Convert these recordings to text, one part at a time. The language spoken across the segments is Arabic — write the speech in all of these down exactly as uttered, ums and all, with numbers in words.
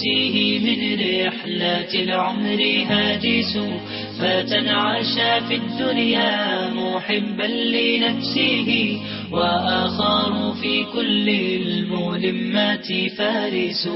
فيه من رحلات العمر هاجس، فتى عاش في الدنيا محبا لنفسه، وآخر في كل الملمات فارس.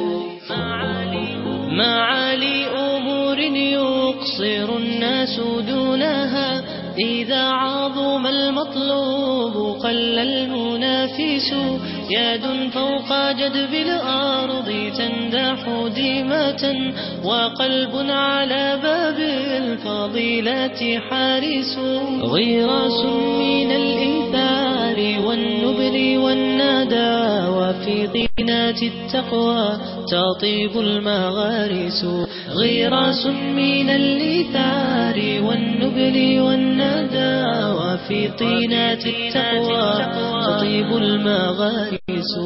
معالي أمور يقصر الناس دونها، إذا عظم المطلوب قل المنافس. يد فوق جدب الأرض تندح ديمة، وقلب على باب الفضيلة حارس. غراس من الإنثار والنبل والندى، وفي طينات التقوى تطيب المغارس. غراس من الإنثار والنبل والندى، وفي طينات التقوى تطيب المغارس.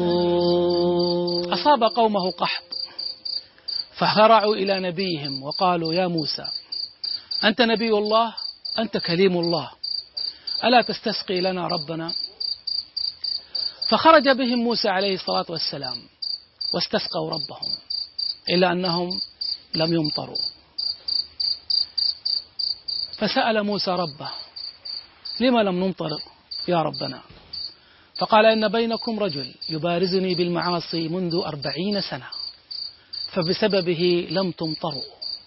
أصاب قومه قحط فهرعوا إلى نبيهم وقالوا: يا موسى، أنت نبي الله، أنت كليم الله، ألا تستسقي لنا ربنا؟ فخرج بهم موسى عليه الصلاة والسلام واستسقوا ربهم، إلا أنهم لم يمطروا. فسأل موسى ربه: لما لم نمطر يا ربنا؟ فقال: إن بينكم رجل يبارزني بالمعاصي منذ أربعين سنة، فبسببه لم تمطروا.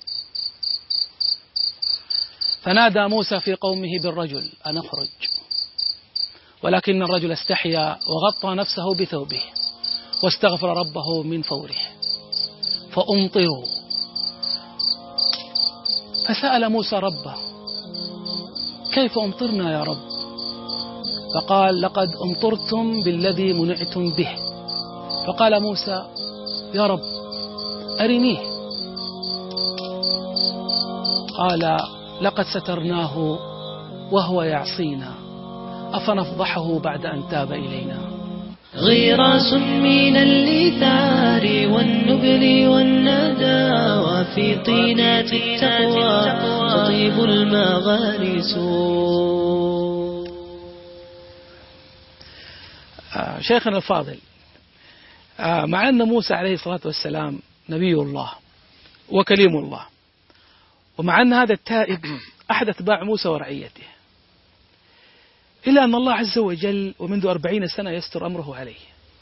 فنادى موسى في قومه بالرجل أن اخرج، ولكن الرجل استحيا وغطى نفسه بثوبه واستغفر ربه من فوره فأمطروا. فسأل موسى ربه: كيف أمطرنا يا رب؟ فقال: لقد أمطرتم بالذي منعتم به. فقال موسى: يا رب أرنيه. قال: لقد سترناه وهو يعصينا، أفنفضحه بعد أن تاب إلينا. غراس من الإيثار والنبل والندى، وفي طينات التقوى تطيب المغارس. آه شيخنا الفاضل، آه مع أن موسى عليه الصلاة والسلام نبي الله وكليم الله، ومع أن هذا التائب أحد أتباع موسى ورعيته، إلا أن الله عز وجل ومنذ أربعين سنة يستر أمره عليه.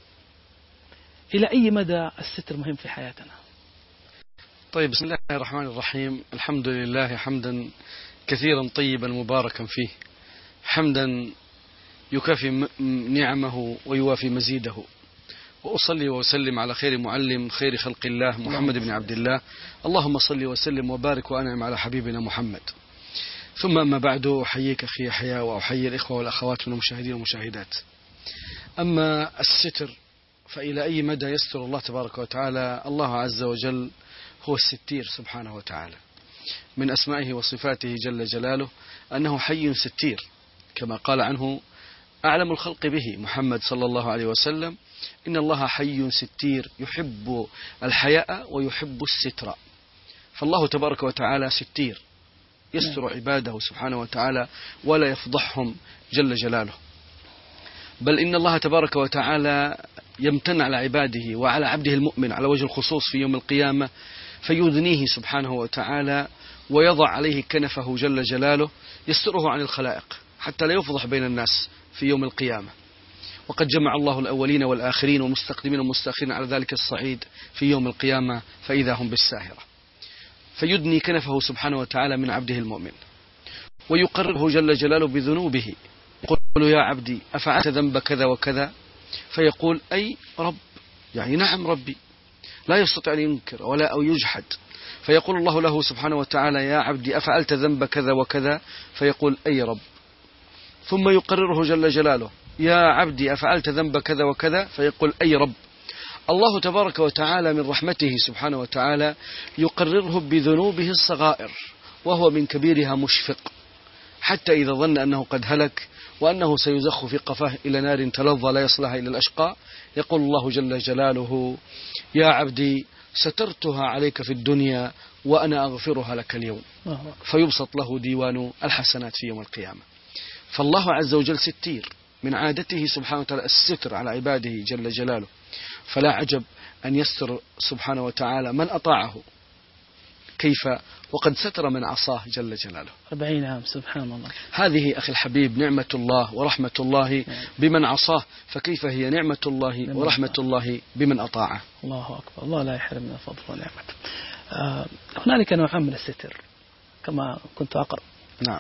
إلى أي مدى الستر مهم في حياتنا؟ طيب، بسم الله الرحمن الرحيم. الحمد لله حمدا كثيرا طيبا مباركا فيه، حمدا يكافي نعمه ويوافي مزيده. وأصلي وأسلم على خير معلم، خير خلق الله، محمد بن عبد الله. اللهم صل وسلم وبارك وأنعم على حبيبنا محمد. ثم أما بعد، أحييك أخي يحيى، وأحيي الإخوة والأخوات من المشاهدين والمشاهدات. أما الستر فإلى أي مدى يستر الله تبارك وتعالى؟ الله عز وجل هو الستير سبحانه وتعالى. من أسمائه وصفاته جل جلاله أنه حي ستير، كما قال عنه أعلم الخلق به محمد صلى الله عليه وسلم: إن الله حي ستير يحب الحياء ويحب الستر. فالله تبارك وتعالى ستير، يستر عباده سبحانه وتعالى ولا يفضحهم جل جلاله. بل إن الله تبارك وتعالى يمتن على عباده وعلى عبده المؤمن على وجه الخصوص في يوم القيامة، فيدنيه سبحانه وتعالى ويضع عليه كنفه جل جلاله يستره عن الخلائق حتى لا يفضح بين الناس في يوم القيامة. وقد جمع الله الأولين والآخرين ومستقدمين ومستأخرين على ذلك الصعيد في يوم القيامة، فإذا هم بالساهرة. فيدني كنفه سبحانه وتعالى من عبده المؤمن، ويقرره جل جلاله بذنوبه. يقول: يا عبدي أفعلت ذنب كذا وكذا؟ فيقول: أي رب، يعني نعم ربي، لا يستطيع أن ينكر ولا أو يجحد. فيقول الله له سبحانه وتعالى: يا عبدي أفعلت ذنب كذا وكذا؟ فيقول: أي رب. ثم يقرره جل جلاله: يا عبدي أفعلت ذنب كذا وكذا؟ فيقول: أي رب. الله تبارك وتعالى من رحمته سبحانه وتعالى يقرره بذنوبه الصغائر، وهو من كبيرها مشفق، حتى إذا ظن أنه قد هلك وأنه سيزخ في قفاه إلى نار تلظى لا يصلها إلا الأشقى، يقول الله جل جلاله: يا عبدي سترتها عليك في الدنيا وأنا أغفرها لك اليوم. فيبسط له ديوان الحسنات في يوم القيامة. فالله عز وجل ستير، من عادته سبحانه وتعالى الستر على عباده جل جلاله. فلا عجب أن يستر سبحانه وتعالى من أطاعه، كيف وقد ستر من عصاه جل جلاله. أربعين عام سبحان الله. هذه أخي الحبيب نعمة الله ورحمة الله بمن عصاه، فكيف هي نعمة الله ورحمة الله بمن أطاعه. الله أكبر، الله لا يحرمنا فضل ونعمته. آه هنالك نوعان من الستر كما كنت أقرأ. نعم.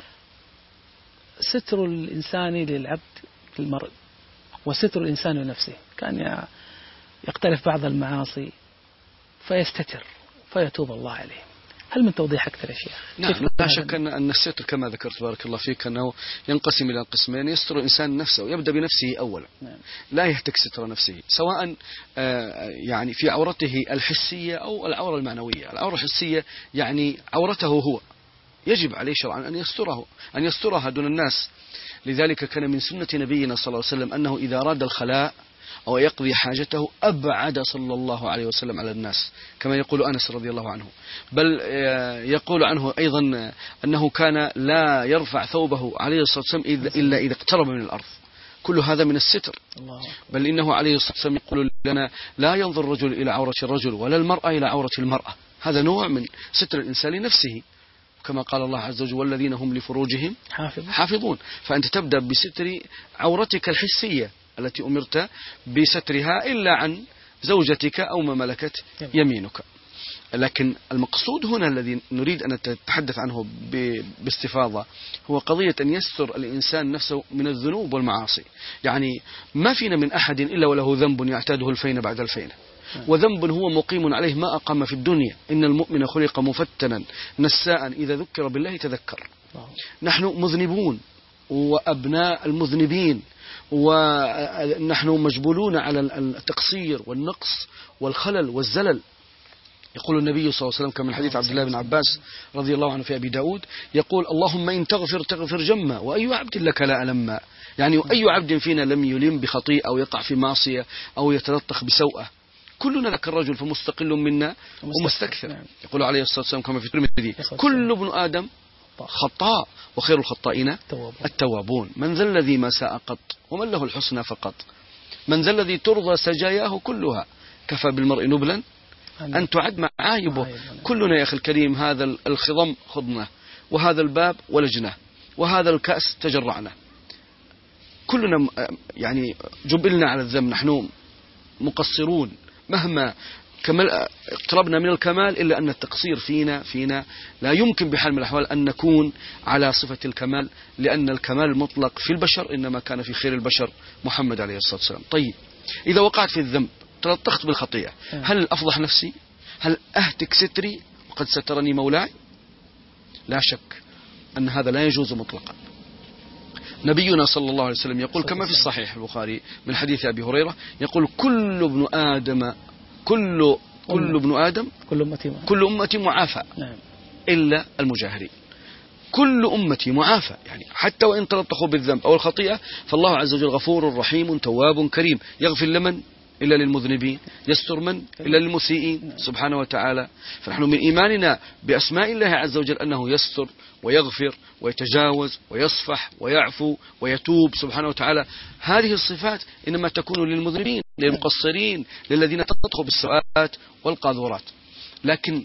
ستر الإنسان للعبد للمرء، وستر الإنسان لنفسه. كان يقترف بعض المعاصي فيستتر فيتوب الله عليه. هل من توضيح أكثر يا شيخ؟ نعم، لا شك أن الستر كما ذكرت بارك الله فيك أنه ينقسم إلى قسمين. يستر الإنسان نفسه، يبدأ بنفسه أولا. نعم. لا يهتك ستر نفسه، سواء يعني في عورته الحسية أو العورة المعنوية. العورة الحسية يعني عورته هو، يجب عليه شرعا أن يستره أن يسترها دون الناس. لذلك كان من سنة نبينا صلى الله عليه وسلم أنه إذا أراد الخلاء أو يقضي حاجته أبعد صلى الله عليه وسلم على الناس، كما يقول أنس رضي الله عنه. بل يقول عنه أيضا أنه كان لا يرفع ثوبه عليه الصلاة والسلام إلا إذا اقترب من الأرض. كل هذا من الستر. بل إنه عليه الصلاة والسلام يقول لنا لا ينظر الرجل إلى عورة الرجل ولا المرأة إلى عورة المرأة. هذا نوع من ستر الإنسان لنفسه، كما قال الله عز وجل والذين هم لفروجهم حافظون. فأنت تبدأ بستر عورتك الحسية التي أمرت بسترها إلا عن زوجتك أو ما ملكت يمينك. لكن المقصود هنا الذي نريد أن نتحدث عنه باستفاضة هو قضية أن يستر الإنسان نفسه من الذنوب والمعاصي. يعني ما فينا من أحد إلا وله ذنب يعتاده الفين بعد الفين، وذنب هو مقيم عليه ما أقام في الدنيا. إن المؤمن خلق مفتنا نساء إذا ذكر بالله تذكر. نحن مذنبون وأبناء المذنبين، ونحن مجبولون على التقصير والنقص والخلل والزلل. يقول النبي صلى الله عليه وسلم كما من حديث عبد الله بن عباس رضي الله عنه في أبي داود، يقول اللهم إن تغفر تغفر جما وأي عبد لك لا ألما. يعني أي عبد فينا لم يلم بخطيئة أو يقع في معصية أو يتلطخ بسوءة، كلنا ذاك الرجل فمستقل منا ومستكثر. يقول عليه الصلاة والسلام كما في الترمذي كل ابن آدم خطاء وخير الخطائين التوابون. من ذا الذي ما ساء قط ومن له الحسنى فقط، من ذا الذي ترضى سجاياه كلها، كفى بالمرء نبلا أن تعد معايبه. كلنا يا أخي الكريم هذا الخضم خضنه، وهذا الباب ولجنه، وهذا الكأس تجرعنه. كلنا يعني جبلنا على الذنب، نحن مقصرون مهما كمل اقتربنا من الكمال، إلا أن التقصير فينا فينا لا يمكن بحال من الأحوال أن نكون على صفة الكمال، لأن الكمال المطلق في البشر إنما كان في خير البشر محمد عليه الصلاة والسلام. طيب إذا وقعت في الذنب تلطخت بالخطيئة، هل أفضح نفسي؟ هل أهتك ستري وقد سترني مولاي؟ لا شك أن هذا لا يجوز مطلقا. نبينا صلى الله عليه وسلم يقول كما في الصحيح البخاري من حديث أبي هريرة، يقول كل ابن آدم كل كل ابن آدم كل أمتي كل أمتي معافى إلا المجاهرين. كل أمتي معافى، يعني حتى وإن تلطخوا بالذنب أو الخطيئة فالله عز وجل غفور رحيم تواب كريم، يغفر لمن إلا للمذنبين، يستر من إلا للمسيئين سبحانه وتعالى. فنحن من إيماننا بأسماء الله عز وجل أنه يستر ويغفر ويتجاوز ويصفح ويعفو ويتوب سبحانه وتعالى. هذه الصفات إنما تكون للمذنبين للمقصرين للذين تطغوا بالسوءات والقاذورات. لكن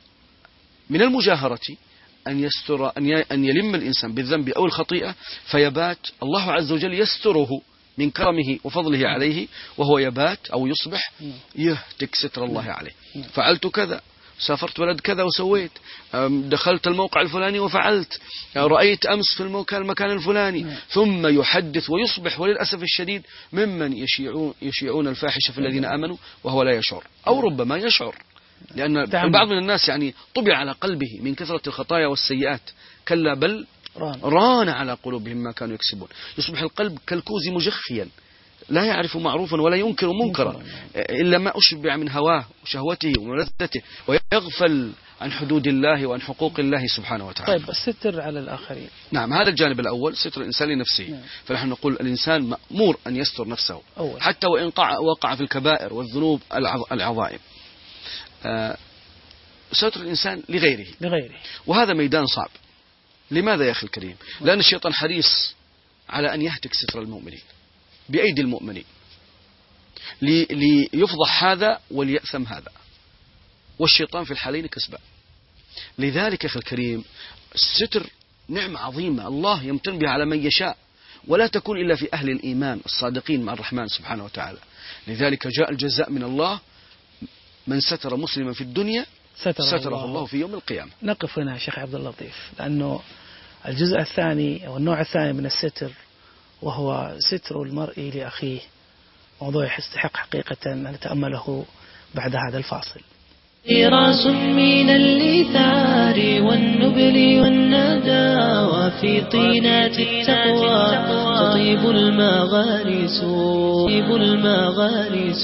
من المجاهرة أن يستر أن يلم الإنسان بالذنب أو الخطيئة فيبات الله عز وجل يستره من كرمه وفضله عليه، وهو يبات أو يصبح يهتك ستر الله عليه. فعلت كذا، سافرت بلد كذا وسويت، دخلت الموقع الفلاني وفعلت، رأيت أمس في المكان المكان الفلاني، ثم يحدث ويصبح وللأسف الشديد ممن يشيعون, يشيعون الفاحشة في الذين آمنوا وهو لا يشعر، أو ربما يشعر، لأن البعض من الناس يعني طبع على قلبه من كثرة الخطايا والسيئات. كلا بل ران. ران على قلوبهم ما كانوا يكسبون. يصبح القلب كالكوز مجخيا لا يعرف معروفا ولا ينكر منكرا إلا ما أشبع من هواه وشهوته وملذته، ويغفل عن حدود الله وعن حقوق الله سبحانه وتعالى. طيب الستر على الآخرين، نعم هذا الجانب الأول ستر الإنسان لنفسه. نعم. فنحن نقول الإنسان مأمور أن يستر نفسه أول. حتى وإن وقع في الكبائر والذنوب العظائم. آه ستر الإنسان لغيره. لغيره وهذا ميدان صعب. لماذا يا أخي الكريم؟ لأن الشيطان حريص على أن يهتك ستر المؤمنين بأيدي المؤمنين، ليفضح هذا وليأثم هذا، والشيطان في الحالين كسبان. لذلك يا أخي الكريم الستر نعمة عظيمة الله يمتن بها على من يشاء، ولا تكون إلا في أهل الإيمان الصادقين مع الرحمن سبحانه وتعالى. لذلك جاء الجزاء من الله: من ستر مسلما في الدنيا ستره, ستره الله. الله في يوم القيامة. نقف هنا شيخ عبد اللطيف، لأنه الجزء الثاني أو النوع الثاني من الستر وهو ستر المرء لأخيه موضوع يستحق حقيقة أن نتأمله بعد هذا الفاصل. راس من الليثار والنبل والندى وفي طينات التقوى تطيب المغارس تطيب المغارس.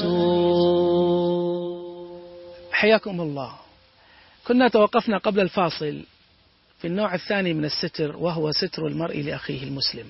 حياكم الله. كنا توقفنا قبل الفاصل في النوع الثاني من الستر وهو ستر المرء لأخيه المسلم.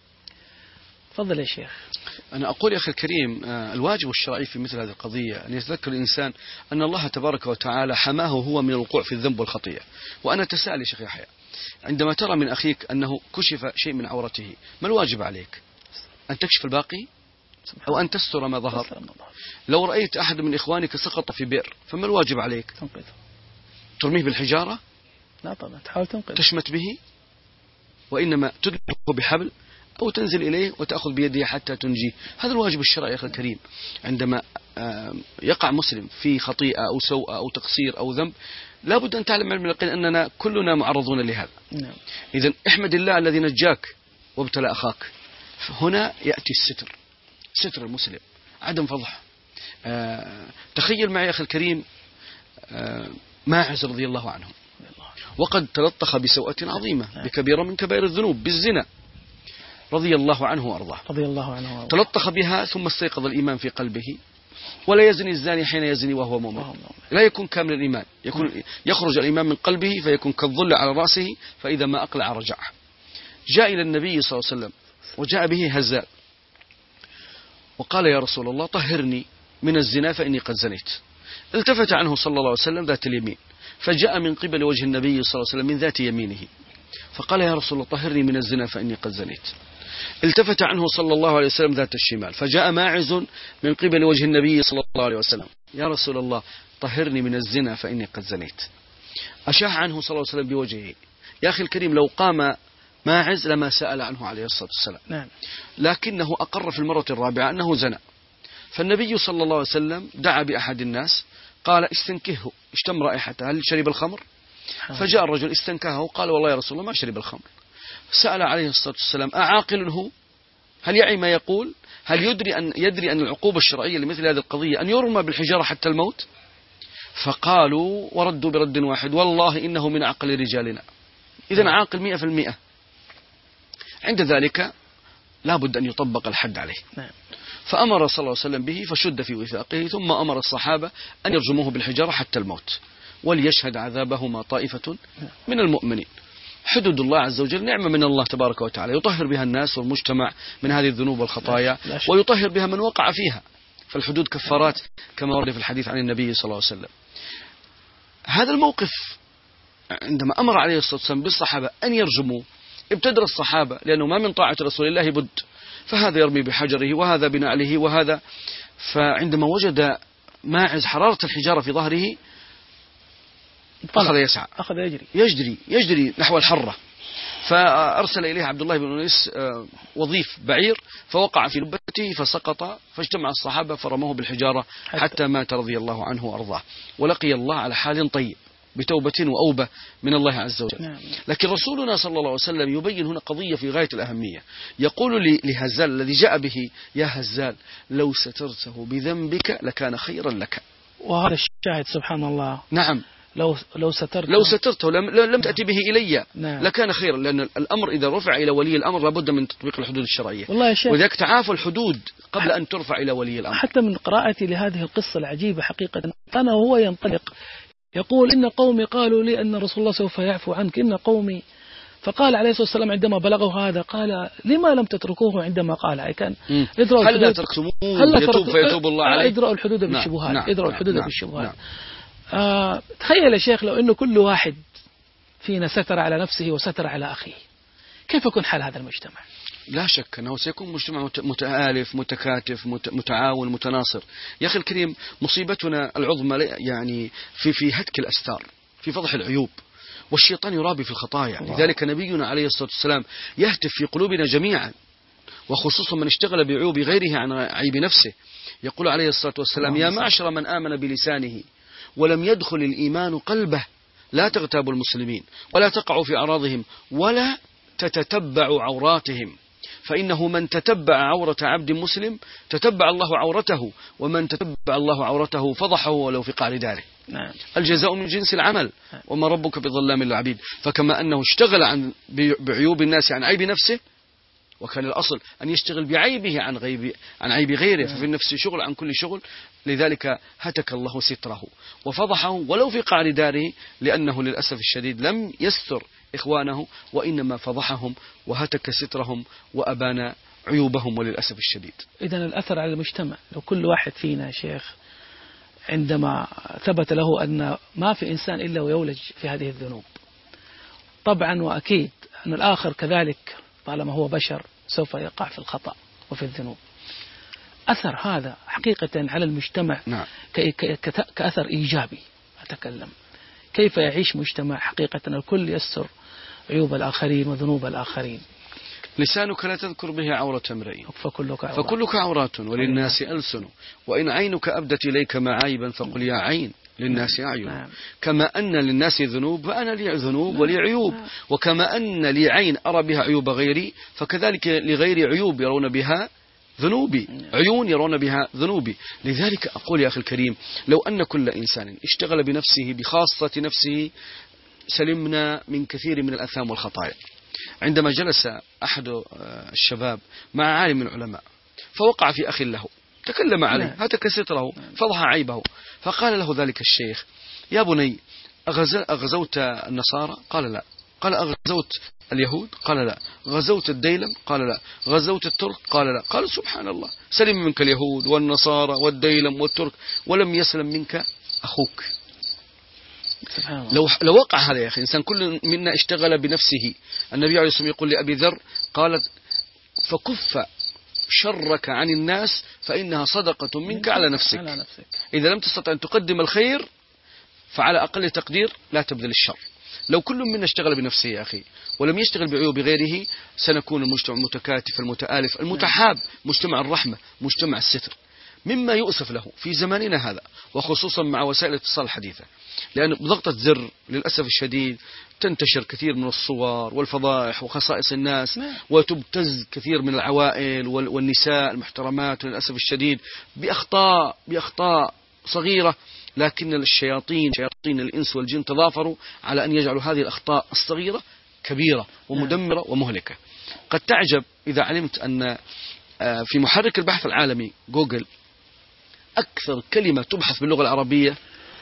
تفضل يا شيخ. أنا أقول يا أخي الكريم الواجب الشرعي في مثل هذه القضية أن يتذكر الإنسان أن الله تبارك وتعالى حماه هو من الوقوع في الذنب والخطيئة. وأنا تساءل يا شيخ يحيى، عندما ترى من أخيك أنه كشف شيء من عورته ما الواجب عليك؟ أن تكشف الباقي أو أن تستر ما ظهر؟ لو رأيت أحد من إخوانك سقط في بئر فما الواجب عليك؟ تنقذه. ترميه بالحجارة؟ لا طبعا، تحاول تنقذه. تشمت به؟ وإنما تدلقه بحبل أو تنزل إليه وتأخذ بيده حتى تنجيه. هذا الواجب الشرعي يا أخي الكريم. عندما يقع مسلم في خطيئة أو سوء أو تقصير أو ذنب لا بد أن تعلم علم اليقين أننا كلنا معرضون لهذا. نعم. إذن احمد الله الذي نجاك وابتلى أخاك. هنا يأتي الستر، ستر المسلم، عدم فضح. آه تخيل معي يا أخي الكريم آه ماعز رضي الله عنه وقد تلطخ بسوءة عظيمة بكبيرة من كبائر الذنوب بالزنا رضي الله عنه وأرضاه. رضي الله عنه وأرضاه. تلطخ بها ثم استيقظ الإيمان في قلبه. ولا يزني الزاني حين يزني وهو مؤمن. لا يكون كامل الإيمان، يكون يخرج الإيمان من قلبه فيكون كالظل على رأسه، فإذا ما أقلع رجعه. جاء إلى النبي صلى الله عليه وسلم وجاء به هزال وقال: يا رسول الله طهرني من الزنا فإني قد زنيت. التفت عنه صلى الله عليه وسلم ذات اليمين فجاء من قبل وجه النبي صلى الله عليه وسلم من ذات يمينه فقال: يا رسول الله طهرني من الزنا فإني قد زنيت. التفت عنه صلى الله عليه وسلم ذات الشمال فجاء ماعز من قبل وجه النبي صلى الله عليه وسلم: يا رسول الله طهرني من الزنا فإني قد زنيت. أشاح عنه صلى الله عليه وسلم بوجهه. يا أخي الكريم لو قام ماعز لما سأل عنه عليه الصلاة والسلام. نعم. لكنه أقر في المرة الرابعة أنه زنى. فالنبي صلى الله عليه وسلم دعا بأحد الناس قال: استنكهه، اشتم رائحته، هل شرب الخمر؟ فجاء الرجل استنكهه قال: والله يا رسول الله ما شرب الخمر. سأل عليه الصلاة والسلام: أعاقل هو؟ هل يعي ما يقول؟ هل يدري أن يدري أن العقوبة الشرعية لمثل هذه القضية أن يرمى بالحجارة حتى الموت؟ فقالوا وردوا برد واحد: والله إنه من عقل رجالنا. إذن عاقل مئة في المئة. عند ذلك لا بد أن يطبق الحد عليه. فأمر صلى الله عليه وسلم به فشد في وثاقه، ثم أمر الصحابة أن يرجموه بالحجارة حتى الموت وليشهد عذابهما طائفة من المؤمنين. حدود الله عز وجل نعمة من الله تبارك وتعالى يطهر بها الناس والمجتمع من هذه الذنوب والخطايا ويطهر بها من وقع فيها. فالحدود كفارات كما ورد في الحديث عن النبي صلى الله عليه وسلم. هذا الموقف عندما أمر عليه الصلاة والسلام بالصحابة أن يرجموا ابتدر الصحابة، لأنه ما من طاعة رسول الله بد، فهذا يرمي بحجره وهذا بنعله وهذا. فعندما وجد ماعز حرارة الحجارة في ظهره أخذ يسعى، أخذ يجري يجري يجري نحو الحرة. فأرسل إليه عبد الله بن أنيس وظيف بعير فوقع في لبته فسقط، فاجتمع الصحابة فرموه بالحجارة حتى مات رضي الله عنه وأرضاه، ولقي الله على حال طيب بتوبة وأوبة من الله عز وجل. لكن رسولنا صلى الله عليه وسلم يبين هنا قضية في غاية الأهمية. يقول لهزال الذي جاء به: يا هزال لو سترته بذنبك لكان خيرا لك. وهذا الشاهد سبحان الله. نعم. لو لو سترته لو سترته لم لم تأتي به إلي نعم. لكان خيرا، لأن الأمر إذا رفع إلى ولي الأمر لابد من تطبيق الحدود الشرعية. والله يا شيخ، وذلك تعافى الحدود قبل أن ترفع إلى ولي الأمر. حتى من قراءتي لهذه القصة العجيبة حقيقة أنا وهو ينطلق يقول: إن قومي قالوا لي أن رسول الله سوف يعفو عنك، إن قومي. فقال عليه الصلاة والسلام عندما بلغه هذا قال: لما لم تتركوه عندما قال أي كان هل لا تركتموه يتوب فيتوب الله عليه؟ ادرأوا الحدود بالشبهات. نعم. ادرأوا نعم. الحدود نعم. بالشبهات. نعم. آه تخيل يا شيخ لو أنه كل واحد فينا ستر على نفسه وستر على أخيه، كيف يكون حال هذا المجتمع؟ لا شك أنه سيكون مجتمع متآلف متكاتف متعاون متناصر. يا أخي الكريم، مصيبتنا العظمى يعني في في هتك الأستار، في فضح العيوب، والشيطان يرابي في الخطايا. لذلك نبينا عليه الصلاة والسلام يهتف في قلوبنا جميعا، وخصوصا من اشتغل بعيوب غيره عن عيب نفسه. يقول عليه الصلاة والسلام: يا معشر من آمن بلسانه ولم يدخل الإيمان قلبه، لا تغتابوا المسلمين ولا تقعوا في أعراضهم ولا تتتبعوا عوراتهم، فإنه من تتبع عورة عبد مسلم تتبع الله عورته، ومن تتبع الله عورته فضحه ولو في قعر داره. نعم. الجزاء من جنس العمل، وما ربك بظلام للعبيد. فكما أنه اشتغل عن بعيوب الناس عن عيب نفسه، وكان الأصل أن يشتغل بعيبه عن غيب عن عيب غيره، ففي النفس شغل عن كل شغل. لذلك هتك الله ستره وفضحه ولو في قعر داره، لأنه للأسف الشديد لم يستر إخوانه، وإنما فضحهم وهتك سترهم وأبان عيوبهم، وللأسف الشديد. إذن الأثر على المجتمع، لو كل واحد فينا يا شيخ عندما ثبت له أن ما في إنسان إلا ويولج في هذه الذنوب، طبعا وأكيد أن الآخر كذلك طالما هو بشر سوف يقع في الخطأ وفي الذنوب، أثر هذا حقيقة على المجتمع نعم. كأثر إيجابي. أتكلم كيف يعيش مجتمع حقيقة الكل يستر عيوب الآخرين وذنوب الآخرين. لسانك لا تذكر به عورة امرئ فكلك عورات, فكلك عورات وللناس ألسن، وإن عينك أبدت إليك معايبا فقل يا عين للناس أعين. نعم. كما أن للناس ذنوب فأنا لي ذنوب ولي عيوب، وكما أن لي عين أرى بها عيوب غيري فكذلك لغيري عيوب يرون بها ذنوبي، عيون يرون بها ذنوبي. لذلك أقول يا أخي الكريم، لو أن كل إنسان اشتغل بنفسه بخاصة نفسه سلمنا من كثير من الأثام والخطايا. عندما جلس أحد الشباب مع عالم من العلماء فوقع في أخ له، تكلم عليه، هتك ستره، فضح عيبه، فقال له ذلك الشيخ: يا بني، أغزوت النصارى؟ قال لا. قال أغزوت اليهود؟ قال لا. غزوت الديلم؟ قال لا. غزوت الترك؟ قال لا. قال سبحان الله، سلم منك اليهود والنصارى والديلم والترك ولم يسلم منك أخوك. لو لو وقع هذا يا أخي، إنسان كل منا اشتغل بنفسه. النبي عليه الصلاة والسلام يقول لأبي ذر: قالت فكف شرك عن الناس فإنها صدقة منك على نفسك. إذا لم تستطع أن تقدم الخير فعلى أقل تقدير لا تبذل الشر. لو كل منا اشتغل بنفسه يا أخي ولم يشتغل بعيوب غيره سنكون المجتمع المتكاتف المتآلف المتحاب، مجتمع الرحمة، مجتمع الستر. مما يؤسف له في زماننا هذا، وخصوصا مع وسائل الاتصال الحديثة، لأن بضغطة زر للأسف الشديد تنتشر كثير من الصور والفضائح وخصائص الناس، وتبتز كثير من العوائل والنساء المحترمات للأسف الشديد بأخطاء بأخطاء صغيرة، لكن الشياطين شياطين الإنس والجن تضافروا على أن يجعلوا هذه الأخطاء الصغيرة كبيرة ومدمرة ومهلكة. قد تعجب إذا علمت أن في محرك البحث العالمي جوجل أكثر كلمة تبحث باللغة العربية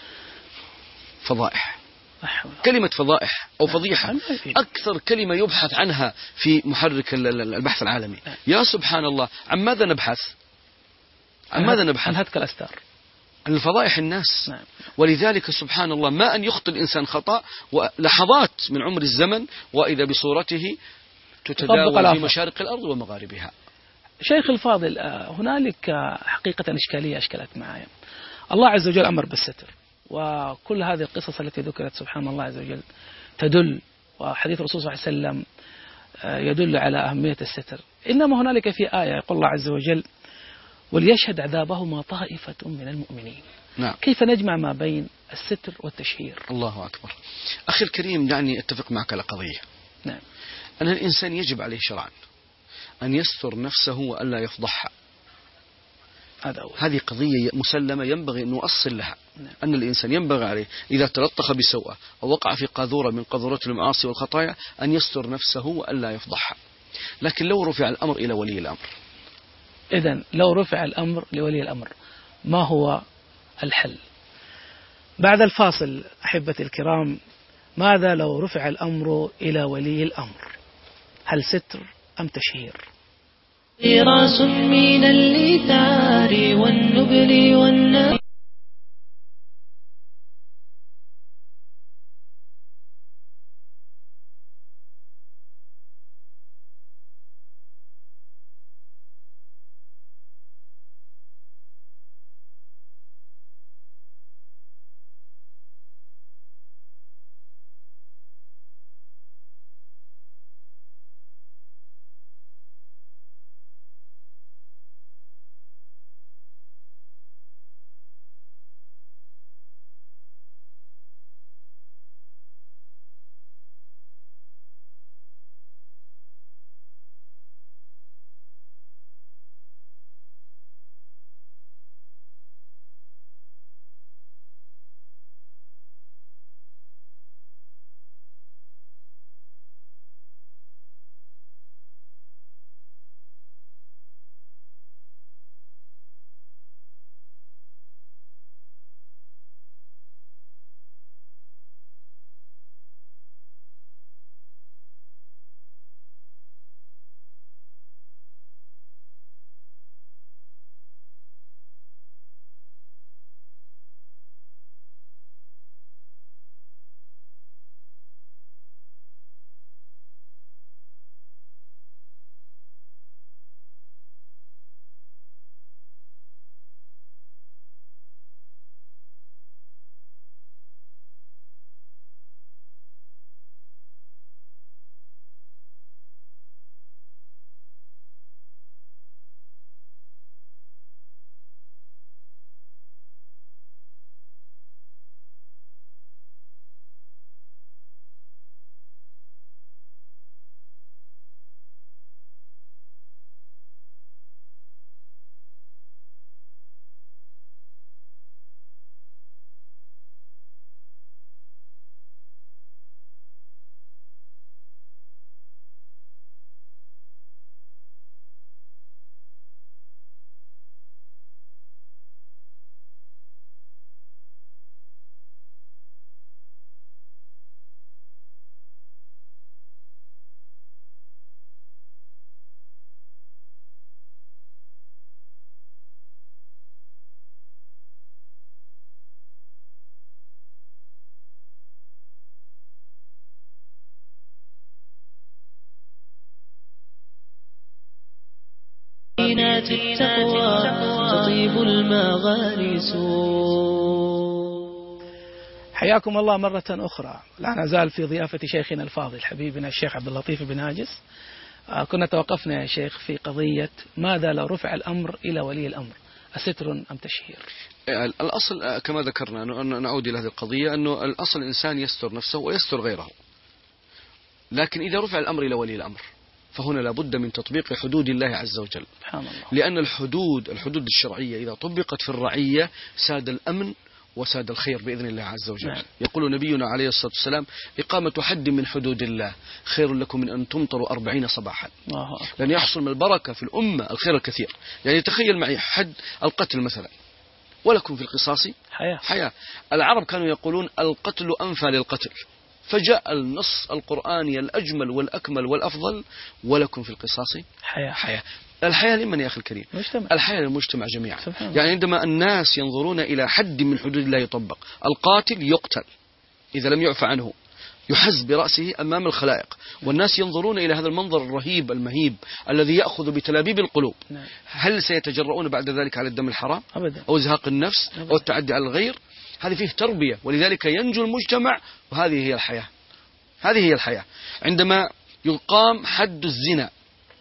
فضائح. كلمة فضائح أو فضيحة أكثر كلمة يبحث عنها في محرك البحث العالمي. يا سبحان الله، عن ماذا نبحث؟ عن ماذا نبحث؟ عن هتك الأستار، عن الفضائح الناس. نعم. ولذلك سبحان الله، ما أن يخطئ الإنسان خطأ ولحظات من عمر الزمن وإذا بصورته تتداول في مشارق الأرض ومغاربها. شيخ الفاضل، هنالك حقيقة إشكالية أشكلت معايا. الله عز وجل أمر بالستر، وكل هذه القصص التي ذكرت سبحان الله عز وجل تدل، وحديث الرسول صلى الله عليه وسلم يدل على أهمية الستر. إنما هنالك في آية يقول الله عز وجل: وليشهد عذابهما طائفة من المؤمنين. نعم. كيف نجمع ما بين الستر والتشهير؟ الله أكبر. أخي الكريم، دعني أتفق معك على قضية. نعم. أن الإنسان يجب عليه شرعا أن يستر نفسه وألا يفضحها. هذه قضية مسلمة ينبغي أن نؤصل لها. نعم. أن الإنسان ينبغي عليه إذا تلطخ بسوءة أو وقع في قاذورة من قاذورات المعاصي والخطايا أن يستر نفسه وألا يفضحها. لكن لو رفع الأمر إلى ولي الأمر، إذن لو رفع الأمر لولي الأمر، ما هو الحل؟ بعد الفاصل أحبتي الكرام، ماذا لو رفع الأمر إلى ولي الأمر؟ هل ستر أم تشهير؟ راس من الليثار والنبل والنار. التقوى تطيب المغارس. حياكم الله مرة أخرى. لا نزال في ضيافة شيخنا الفاضل حبيبنا الشيخ عبد اللطيف بن هاجس. آه كنا توقفنا يا شيخ في قضية ماذا لو رفع الأمر إلى ولي الأمر، أستر أم تشهير؟ الأصل كما ذكرنا، نعود إلى هذه القضية، أنه الأصل الإنسان يستر نفسه ويستر غيره. لكن إذا رفع الأمر إلى ولي الأمر فهنا لابد من تطبيق حدود الله عز وجل. سبحان الله. لأن الحدود الحدود الشرعية إذا طبقت في الرعية ساد الأمن وساد الخير بإذن الله عز وجل. نعم. يقول نبينا عليه الصلاة والسلام: إقامة حد من حدود الله خير لكم من أن تمطروا أربعين صباحا. لأن يحصل من البركة في الأمة الخير الكثير. يعني تخيل معي حد القتل مثلا، ولكم في القصاص حياة. حياة. العرب كانوا يقولون القتل أنفى للقتل، فجاء النص القرآني الأجمل والأكمل والأفضل: ولكم في القصاص حياة. حياة. الحياة لمن يا أخي الكريم؟ مجتمع. الحياة للمجتمع جميعا. يعني عندما الناس ينظرون إلى حد من حدود الله يطبق، القاتل يقتل إذا لم يعفى عنه، يحز برأسه أمام الخلائق، والناس ينظرون إلى هذا المنظر الرهيب المهيب الذي يأخذ بتلابيب القلوب. هل سيتجرؤون بعد ذلك على الدم الحرام أبدا، أو إزهاق النفس أبدا، أو التعدي على الغير؟ هذه فيه تربية، ولذلك ينجو المجتمع. وهذه هي الحياة، هذه هي الحياة. عندما يقام حد الزنا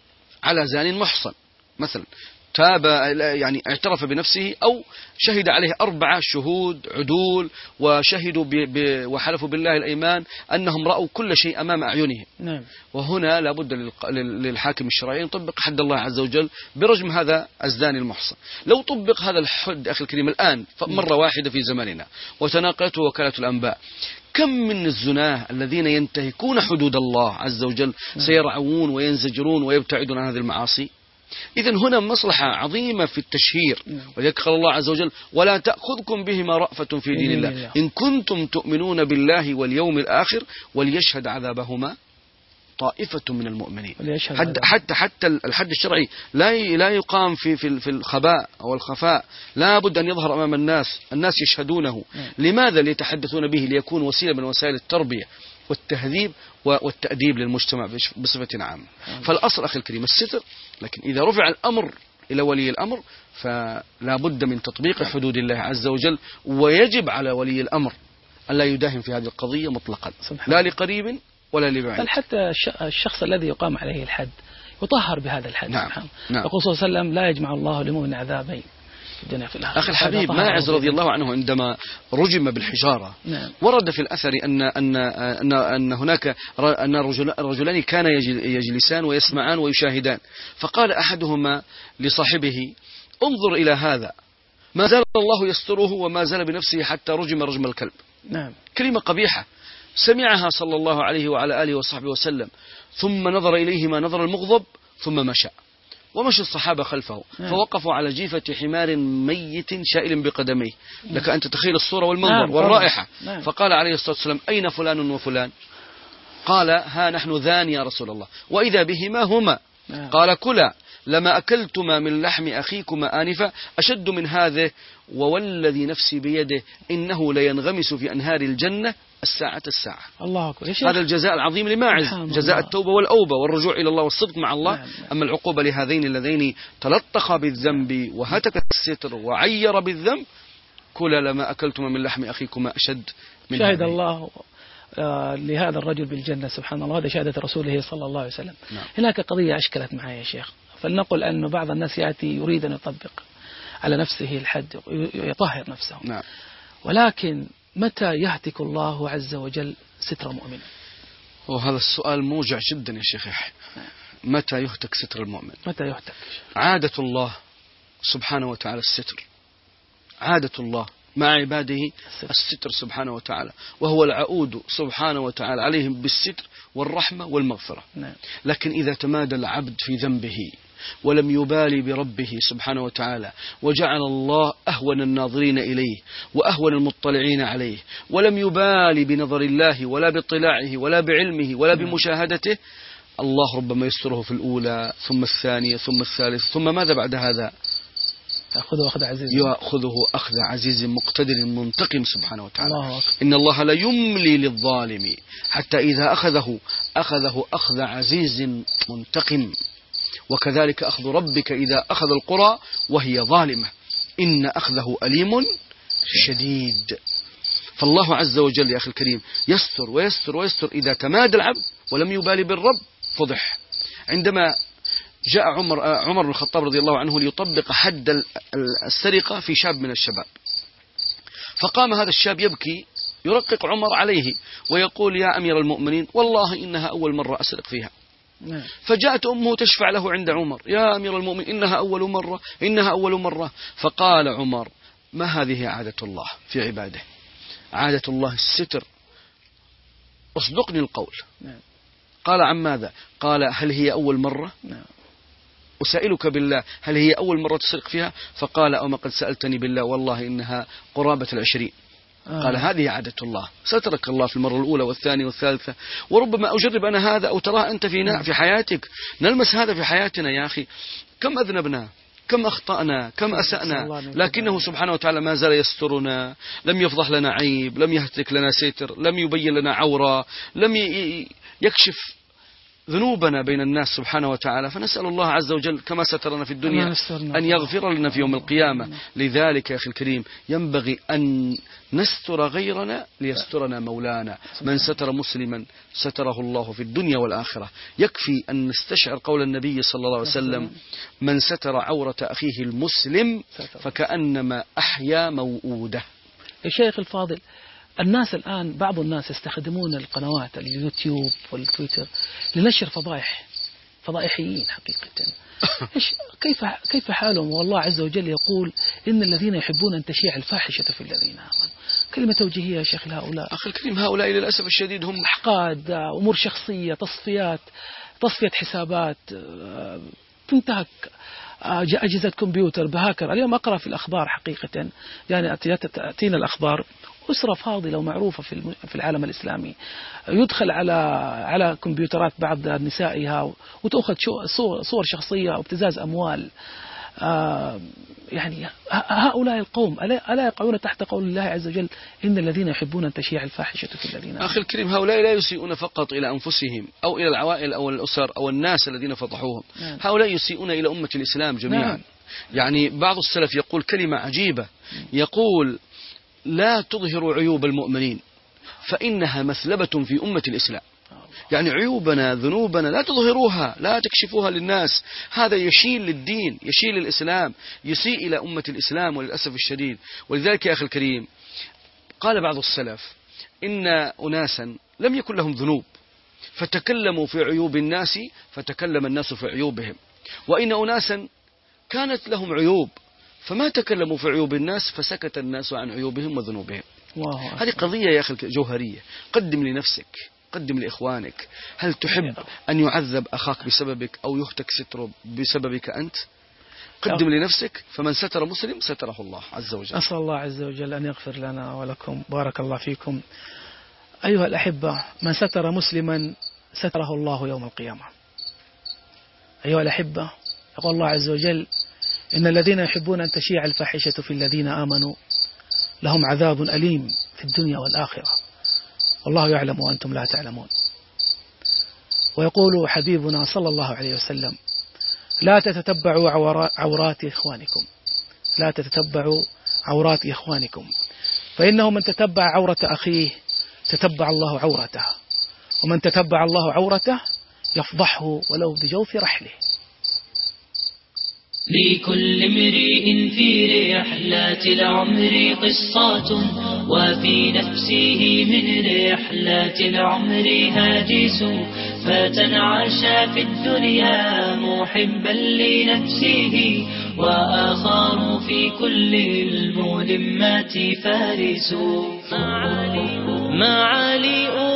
على زان محصن مثلا، تاب يعني اعترف بنفسه أو شهد عليه أربعة شهود عدول وشهدوا ب ب وحلفوا بالله الأيمان أنهم رأوا كل شيء أمام أعينهم. نعم. وهنا لابد للحاكم الشرعي يطبق حد الله عز وجل برجم هذا الزاني المحصن. لو طبق هذا الحد أخي الكريم الآن مرة واحدة في زماننا وتناقلته وكالة الأنباء، كم من الزناه الذين ينتهكون حدود الله عز وجل سيرعون وينزجرون ويبتعدون عن هذه المعاصي. إذن هنا مصلحة عظيمة في التشهير. ولذلك قال الله عز وجل: ولا تأخذكم بهما رأفة في دين الله إن كنتم تؤمنون بالله واليوم الآخر وليشهد عذابهما طائفة من المؤمنين. حتى حتى حتى الحد الشرعي لا لا يقام في في في الخباء أو الخفاء، لا بد أن يظهر أمام الناس، الناس يشهدونه. لماذا؟ ليتحدثون به، ليكون وسيلة من وسائل التربية والتهذيب والتأديب للمجتمع بصفة عامة. فالأصل أخي الكريم الستر، لكن إذا رفع الأمر إلى ولي الأمر فلا بد من تطبيق حدود الله عز وجل، ويجب على ولي الأمر أن لا يداهم في هذه القضية مطلقا، لا لقريب ولا لبعيد. بل حتى الشخص الذي يقام عليه الحد يطهر بهذا الحد. نعم. نعم. يقول صلى الله عليه وسلم: لا يجمع الله لمؤمن عذابين أخي الحبيب ماعز رضي الله عنه عندما رجم بالحجارة، نعم، ورد في الأثر أن أن أن, أن هناك أن رجلان كان يجلسان ويسمعان ويشاهدان، فقال أحدهما لصاحبه: انظر إلى هذا، ما زال الله يستره وما زال بنفسه حتى رجم رجم الكلب. نعم. كلمة قبيحة سمعها صلى الله عليه وعلى آله وصحبه وسلم، ثم نظر إليهما نظر المغضب ثم مشى، ومشى الصحابة خلفه. نعم. فوقفوا على جيفة حمار ميت شائل بقدميه. نعم. لك أن تتخيل الصورة والمنظر. نعم. والرائحة. نعم. فقال عليه الصلاة والسلام: أين فلان وفلان؟ قال: ها نحن ذان يا رسول الله. وإذا بهما هما. نعم. قال: كلا لما أكلتما من لحم أخيكما آنفا أشد من هذا، ووالذي نفسي بيده إنه لينغمس في أنهار الجنة الساعة الساعة. الله أكبر. هذا الجزاء العظيم لماعز، جزاء التوبة والأوبة والرجوع إلى الله والصدق مع الله. نعم. أما العقوبة لهذين اللذين تلطخا بالذنب وهتك الستر وعير بالذنب، كلا لما أكلتما من لحم أخيكما أشد من شهد هذه. الله آه لهذا الرجل بالجنة سبحان الله، هذا شهادة رسوله صلى الله عليه وسلم. نعم. هناك قضية أشكلت معي يا شيخ، فلنقل أن بعض الناس يأتي يريد أن يطبق على نفسه الحد يطهر نفسه. نعم. ولكن متى يهتك الله عز وجل ستر مؤمن؟ وهذا السؤال موجع جدا يا شيخ يحيى. متى يهتك ستر المؤمن؟ متى يهتك؟ عادة الله سبحانه وتعالى الستر، عادة الله مع عباده الستر, الستر سبحانه وتعالى، وهو العؤود سبحانه وتعالى عليهم بالستر والرحمة والمغفرة. نعم. لكن إذا تمادى العبد في ذنبه ولم يبالي بربه سبحانه وتعالى، وجعل الله أهون الناظرين إليه وأهون المطلعين عليه، ولم يبالي بنظر الله ولا باطلاعه ولا بعلمه ولا بمشاهدته، الله ربما يستره في الأولى ثم الثانية ثم الثالثة، ثم ماذا بعد هذا؟ يأخذه أخذ عزيز، يأخذه أخذ عزيز مقتدر منتقم سبحانه وتعالى. الله أكبر. إن الله لا يملي للظالم حتى إذا أخذه أخذه أخذ عزيز منتقم. وكذلك أخذ ربك إذا أخذ القرى وهي ظالمة إن أخذه أليم شديد. فالله عز وجل يا أخي الكريم يستر ويستر ويستر. إذا تمادى العبد ولم يبالي بالرب فضح. عندما جاء عمر, عمر بن الخطاب رضي الله عنه ليطبق حد السرقة في شاب من الشباب، فقام هذا الشاب يبكي يرقق عمر عليه ويقول يا أمير المؤمنين والله إنها أول مرة أسرق فيها. فجاءت أمه تشفع له عند عمر يا أمير المؤمنين إنها أول مرة إنها أول مرة. فقال عمر ما هذه عادة الله في عباده، عادة الله الستر، أصدقني القول. قال عن ماذا؟ قال هل هي أول مرة؟ أسألك بالله هل هي أول مرة تسرق فيها؟ فقال أما قد سألتني بالله والله إنها قرابة العشرين. آه. قال هذه عادة الله، سترك الله في المرة الأولى والثانية والثالثة، وربما أجرب أنا هذا أو تراه أنت في في حياتك. نلمس هذا في حياتنا يا أخي، كم أذنبنا، كم أخطأنا، كم أسأنا، لكنه سبحانه وتعالى ما زال يسترنا، لم يفضح لنا عيب، لم يهتك لنا ستر، لم يبين لنا عورة، لم يكشف ذنوبنا بين الناس سبحانه وتعالى. فنسأل الله عز وجل كما سترنا في الدنيا أن يغفر لنا في يوم القيامة. لذلك يا أخي الكريم ينبغي أن نستر غيرنا ليسترنا مولانا. من ستر مسلما ستره الله في الدنيا والآخرة. يكفي أن نستشعر قول النبي صلى الله عليه وسلم من ستر عورة أخيه المسلم فكأنما أحيا موؤودة. يا شيخ الفاضل، الناس الآن بعض الناس يستخدمون القنوات اليوتيوب والتويتر لنشر فضائح، فضائحيين حقيقة. إيش كيف كيف حالهم؟ والله عز وجل يقول إن الذين يحبون أن تشيع الفاحشة في الذين آمنوا. كلمة توجيهية يا شيخ لهؤلاء. أخي الكريم هؤلاء للأسف الشديد هم أحقاد، أمور شخصية، تصفيات، تصفية حسابات، تنتهك أجهزة كمبيوتر بهاكر. اليوم أقرأ في الأخبار حقيقة، يعني تأتينا الأخبار أسرة فاضلة ومعروفة في في العالم الإسلامي يدخل على على كمبيوترات بعض نسائها وتأخذ صور صور شخصية وابتزاز أموال. آه يعني هؤلاء القوم ألا يقعون تحت قول الله عز وجل إن الذين يحبون أن تشيع الفاحشة في الذين آمنوا. أخي الكريم هؤلاء لا يسيئون فقط إلى أنفسهم أو إلى العوائل أو الأسر أو الناس الذين فضحوهم. نعم. هؤلاء يسيئون إلى أمة الإسلام جميعا. نعم. يعني بعض السلف يقول كلمة عجيبة، يقول لا تظهروا عيوب المؤمنين فإنها مثلبة في أمة الإسلام. يعني عيوبنا ذنوبنا لا تظهروها، لا تكشفوها للناس. هذا يشيل للدين، يشيل للإسلام، يسيء إلى أمة الإسلام وللأسف الشديد. ولذلك يا أخي الكريم قال بعض السلف إن أناسا لم يكن لهم ذنوب فتكلموا في عيوب الناس فتكلم الناس في عيوبهم، وإن أناسا كانت لهم عيوب فما تكلموا في عيوب الناس فسكت الناس عن عيوبهم وذنوبهم. هذه قضية يا أخي جوهرية. قدم لنفسك، قدم لإخوانك. هل تحب أن يعذب أخاك بسببك أو يهتك ستره بسببك أنت؟ قدم لنفسك. فمن ستر مسلم ستره الله عز وجل. أسأل الله عز وجل أن يغفر لنا ولكم. بارك الله فيكم. أيها الأحبة، من ستر مسلما ستره الله يوم القيامة. أيها الأحبة، يقول الله عز وجل إن الذين يحبون أن تشيع الفاحشة في الذين آمنوا لهم عذاب أليم في الدنيا والآخرة والله يعلم وأنتم لا تعلمون. ويقول حبيبنا صلى الله عليه وسلم لا تتتبعوا عورات إخوانكم، لا تتتبعوا عورات إخوانكم فإنه من تتبع عورة أخيه تتبع الله عورته، ومن تتبع الله عورته يفضحه ولو بجوف رحله. لكل امرئ في رحلات العمر قصات، وفي نفسه من رحلات العمر هاجس، فتنعش في الدنيا محبا لنفسه، وآخر في كل الملمات فارس. معالي